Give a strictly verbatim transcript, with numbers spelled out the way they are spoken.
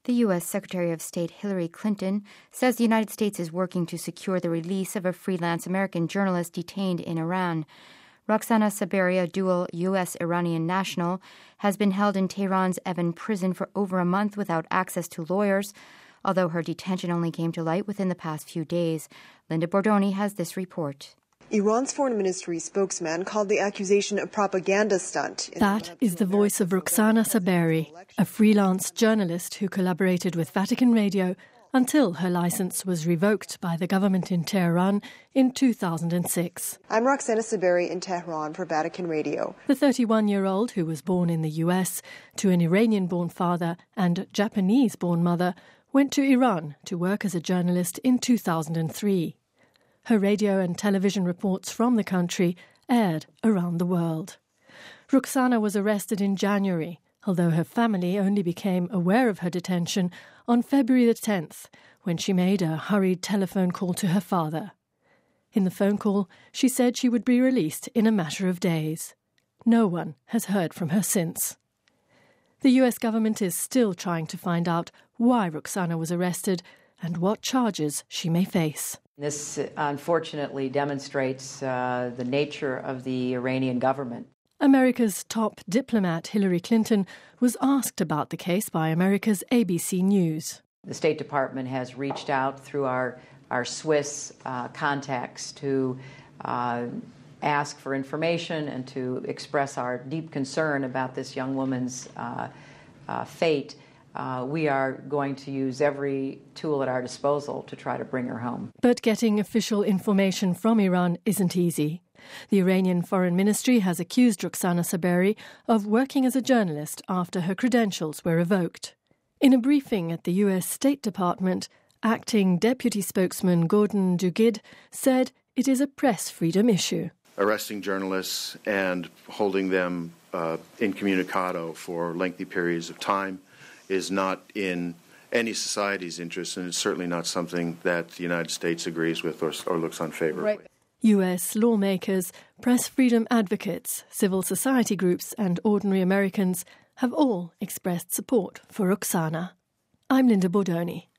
The U S Secretary of State Hillary Clinton says the United States is working to secure the release of a freelance American journalist detained in Iran. Roxana Saberi, a dual U S-Iranian national, has been held in Tehran's Evin prison for over a month without access to lawyers, although her detention only came to light within the past few days. Linda Bordoni has this report. Iran's foreign ministry spokesman called the accusation a propaganda stunt. That is the voice of Roxana Saberi, a freelance journalist who collaborated with Vatican Radio until her license was revoked by the government in Tehran in two thousand six. I'm Roxana Saberi in Tehran for Vatican Radio. The thirty-one-year-old, who was born in the U S to an Iranian-born father and Japanese-born mother, went to Iran to work as a journalist in two thousand three. Her radio and television reports from the country aired around the world. Roxana was arrested in January, although her family only became aware of her detention on February the tenth, when she made a hurried telephone call to her father. In the phone call, she said she would be released in a matter of days. No one has heard from her since. The U S government is still trying to find out why Roxana was arrested and what charges she may face. This unfortunately demonstrates uh, the nature of the Iranian government. America's top diplomat Hillary Clinton was asked about the case by America's A B C News. The State Department has reached out through our, our Swiss uh, contacts to uh, ask for information and to express our deep concern about this young woman's uh, uh, fate. Uh, we are going to use every tool at our disposal to try to bring her home. But getting official information from Iran isn't easy. The Iranian Foreign Ministry has accused Roxana Saberi of working as a journalist after her credentials were revoked. In a briefing at the U S State Department, acting deputy spokesman Gordon Duguid said it is a press freedom issue. Arresting journalists and holding them uh, incommunicado for lengthy periods of time is not in any society's interest, and it's certainly not something that the United States agrees with or, or looks on favorably. Right. U S lawmakers, press freedom advocates, civil society groups and ordinary Americans have all expressed support for Roxana. I'm Linda Bordoni.